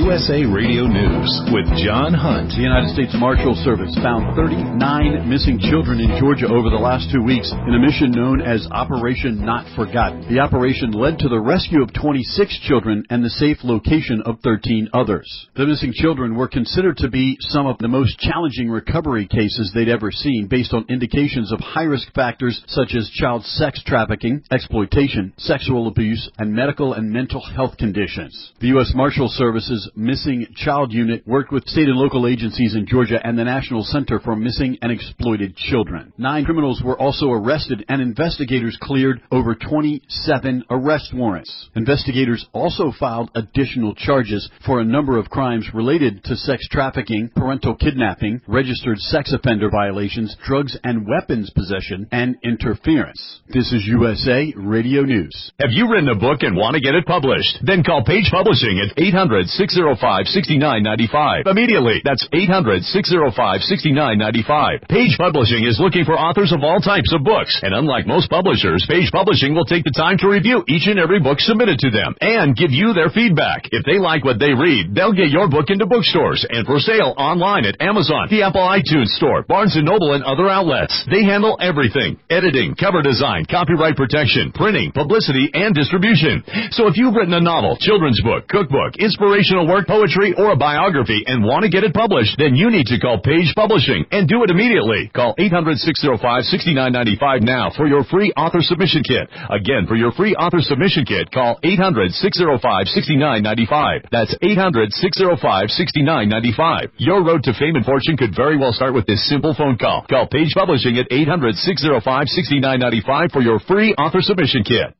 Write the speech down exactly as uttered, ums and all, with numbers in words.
U S A Radio News with John Hunt. The United States Marshal Service found thirty-nine missing children in Georgia over the last two weeks in a mission known as Operation Not Forgotten. The operation led to the rescue of twenty-six children and the safe location of thirteen others. The missing children were considered to be some of the most challenging recovery cases they'd ever seen based on indications of high-risk factors such as child sex trafficking, exploitation, sexual abuse, and medical and mental health conditions. The U S Marshal Service's Missing Child Unit worked with state and local agencies in Georgia and the National Center for Missing and Exploited Children. Nine criminals were also arrested, and investigators cleared over twenty-seven arrest warrants. Investigators also filed additional charges for a number of crimes related to sex trafficking, parental kidnapping, registered sex offender violations, drugs and weapons possession, and interference. This is U S A Radio News. Have you written a book and want to get it published? Then call Page Publishing at eight hundred, six oh five, six nine nine five. Immediately. That's eight hundred, six oh five, six nine nine five. Page Publishing is looking for authors of all types of books. And unlike most publishers, Page Publishing will take the time to review each and every book submitted to them and give you their feedback. If they like what they read, they'll get your book into bookstores and for sale online at Amazon, the Apple iTunes Store, Barnes and Noble, and other outlets. They handle everything: editing, cover design, copyright protection, printing, publicity, and distribution. So if you've written a novel, children's book, cookbook, inspirational work, poetry, or a biography and want to get it published, then you need to call Page Publishing and do it immediately. Call eight hundred, six oh five, six nine nine five now for your free author submission kit. Again, for your free author submission kit, call eight hundred, six oh five, six nine nine five. That's eight hundred, six oh five, six nine nine five. Your road to fame and fortune could very well start with this simple phone call. Call Page Publishing at eight hundred, six oh five, six nine nine five for your free author submission kit.